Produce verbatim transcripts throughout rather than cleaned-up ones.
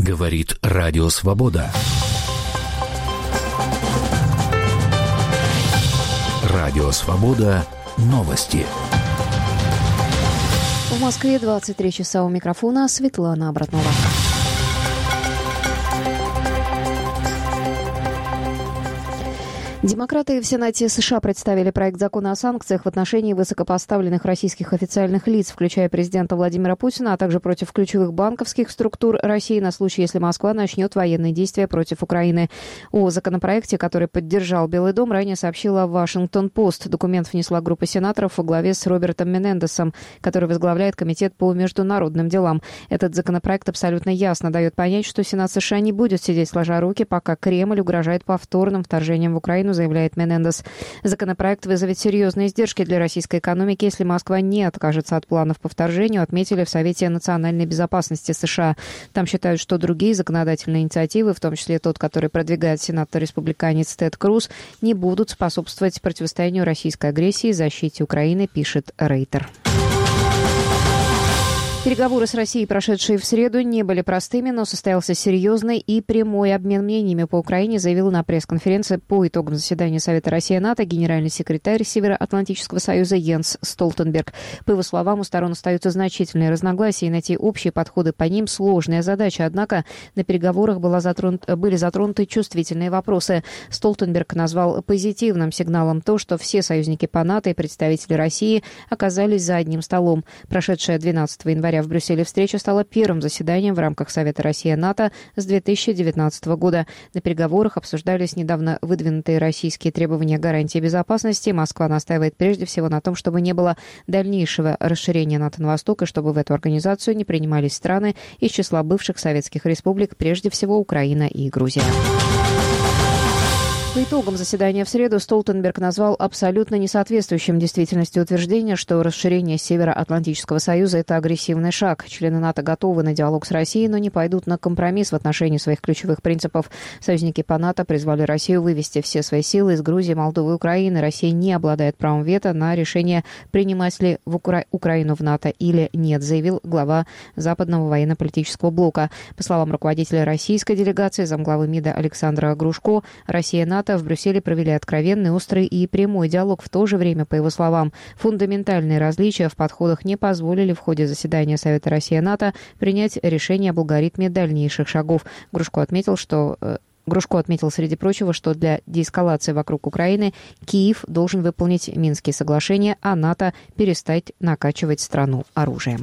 Говорит Радио Свобода. Радио Свобода. Новости. В Москве двадцать три часа, у микрофона Светлана Обратнова. Демократы в Сенате США представили проект закона о санкциях в отношении высокопоставленных российских официальных лиц, включая президента Владимира Путина, а также против ключевых банковских структур России на случай, если Москва начнет военные действия против Украины. О законопроекте, который поддержал Белый дом, ранее сообщила Вашингтон-Пост. Документ внесла группа сенаторов во главе с Робертом Менендесом, который возглавляет Комитет по международным делам. Этот законопроект абсолютно ясно дает понять, что Сенат США не будет сидеть сложа руки, пока Кремль угрожает повторным вторжением в Украину, заявляет Менендес. Законопроект вызовет серьезные издержки для российской экономики, если Москва не откажется от планов по вторжению, отметили в Совете национальной безопасности США. Там считают, что другие законодательные инициативы, в том числе тот, который продвигает сенатор-республиканец Тед Круз, не будут способствовать противостоянию российской агрессии и защите Украины, пишет Рейтер. Переговоры с Россией, прошедшие в среду, не были простыми, но состоялся серьезный и прямой обмен мнениями по Украине, заявил на пресс-конференции по итогам заседания Совета Россия-НАТО генеральный секретарь Североатлантического союза Йенс Столтенберг. По его словам, у сторон остаются значительные разногласия, и найти общие подходы по ним сложная задача. Однако на переговорах была затронут, были затронуты чувствительные вопросы. Столтенберг назвал позитивным сигналом то, что все союзники по НАТО и представители России оказались за одним столом. Прошедшая двенадцатого января в Брюсселе встреча стала первым заседанием в рамках Совета Россия-НАТО с две тысячи девятнадцатого года. На переговорах обсуждались недавно выдвинутые российские требования гарантии безопасности. Москва настаивает прежде всего на том, чтобы не было дальнейшего расширения НАТО на восток и чтобы в эту организацию не принимались страны из числа бывших советских республик, прежде всего Украина и Грузия. По итогам заседания в среду Столтенберг назвал абсолютно несоответствующим действительности утверждение, что расширение Североатлантического союза – это агрессивный шаг. Члены НАТО готовы на диалог с Россией, но не пойдут на компромисс в отношении своих ключевых принципов. Союзники по НАТО призвали Россию вывести все свои силы из Грузии, Молдовы и Украины. Россия не обладает правом вето на решение, принимать ли в Укра... Украину в НАТО или нет, заявил глава Западного военно-политического блока. По словам руководителя российской делегации, замглавы МИДа Александра Грушко, Россия и НАТО в Брюсселе провели откровенный, острый и прямой диалог. В то же время, по его словам, фундаментальные различия в подходах не позволили в ходе заседания Совета Россия-НАТО принять решение об алгоритме дальнейших шагов. Грушко отметил, что... Грушко отметил, среди прочего, что для деэскалации вокруг Украины Киев должен выполнить Минские соглашения, а НАТО перестать накачивать страну оружием.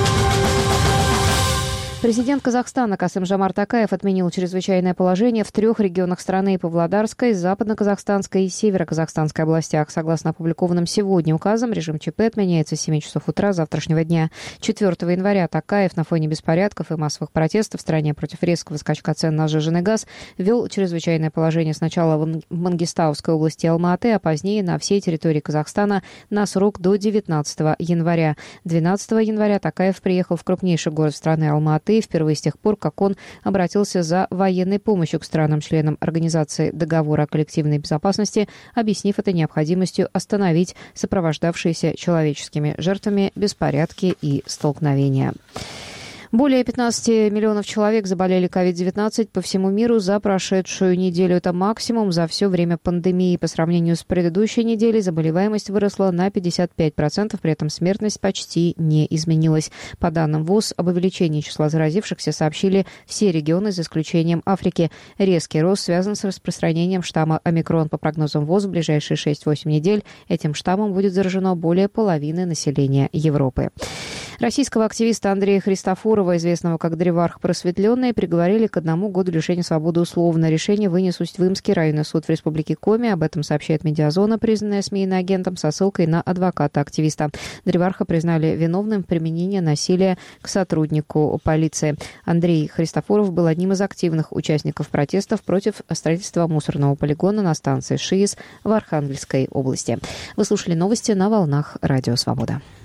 Президент Казахстана Касым-Жомарт Токаев отменил чрезвычайное положение в трех регионах страны: Павлодарской, Западно-Казахстанской и Северо-Казахстанской областях. Согласно опубликованным сегодня указам, режим ЧП отменяется с семи часов утра завтрашнего дня. четвёртого января Токаев на фоне беспорядков и массовых протестов в стране против резкого скачка цен на сжиженный газ ввел чрезвычайное положение сначала в Мангистауской области Алма-Аты, а позднее на всей территории Казахстана на срок до девятнадцатого января. двенадцатого января Токаев приехал в крупнейший город страны Алма-Аты, впервые с тех пор, как он обратился за военной помощью к странам-членам Организации договора о коллективной безопасности, объяснив это необходимостью остановить сопровождавшиеся человеческими жертвами беспорядки и столкновения. Более пятнадцати миллионов человек заболели ковид девятнадцать по всему миру за прошедшую неделю. Это максимум за все время пандемии. По сравнению с предыдущей неделей заболеваемость выросла на пятьдесят пять процентов, при этом смертность почти не изменилась. По данным ВОЗ, об увеличении числа заразившихся сообщили все регионы, за исключением Африки. Резкий рост связан с распространением штамма омикрон. По прогнозам ВОЗ, в ближайшие шесть-восемь недель этим штаммом будет заражено более половины населения Европы. Российского активиста Андрея Христофорова, известного как Древарх Просветленный, приговорили к одному году лишения свободы условно. Решение вынес Усть-Вымский районный суд в Республике Коми. Об этом сообщает Медиазона, признанная СМИ иноагентом, со ссылкой на адвоката активиста. Древарха признали виновным в применении насилия к сотруднику полиции. Андрей Христофоров был одним из активных участников протестов против строительства мусорного полигона на станции ШИИС в Архангельской области. Вы слушали новости на волнах Радио Свобода.